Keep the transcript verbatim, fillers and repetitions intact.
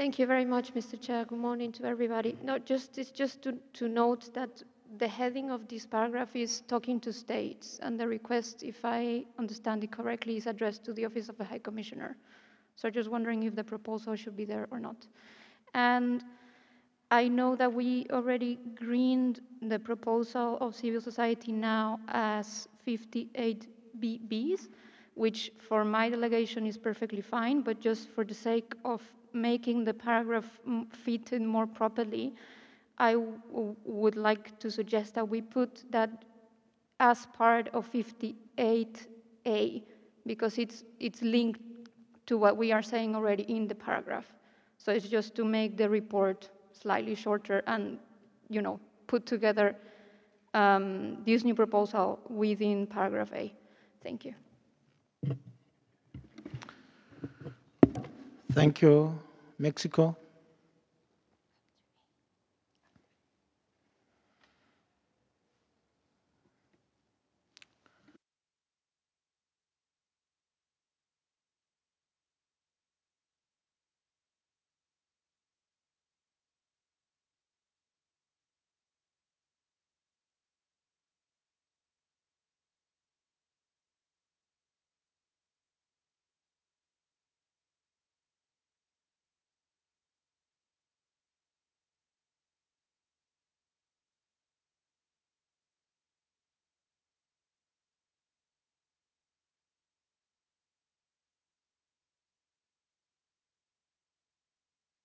Thank you very much, Mister Chair. Good morning to everybody. No, just it's just to, to note that the heading of this paragraph is talking to states, and the request, if I understand it correctly, is addressed to the Office of the High Commissioner. So just wondering if the proposal should be there or not. And I know that we already greened the proposal of civil society now as fifty-eight B Bs, which for my delegation is perfectly fine, but just for the sake of making the paragraph fit in more properly, I would like to suggest that we put that as part of fifty-eight A, because it's, it's linked to what we are saying already in the paragraph. So it's just to make the report slightly shorter and, you know, put together um, this new proposal within paragraph A. Thank you. Thank you, Mexico.